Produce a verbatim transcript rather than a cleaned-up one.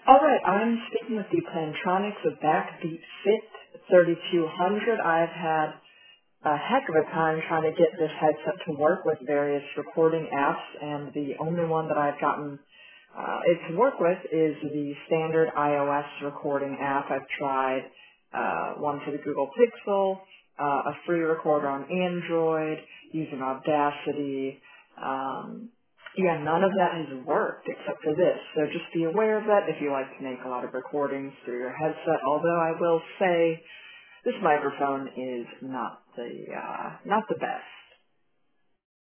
All right, I'm speaking with the Plantronics of Backbeat Fit thirty-two hundred. I've had a heck of a time trying to get this headset to work with various recording apps, and the only one that I've gotten uh, it to work with is the standard iOS recording app. I've tried uh, one for the Google Pixel, uh, a free recorder on Android, using Audacity. Um, yeah, none of that has worked except for this. So just be aware of that if you like to make a lot of recordings through your headset. Although I will say this microphone is not the uh, not the best.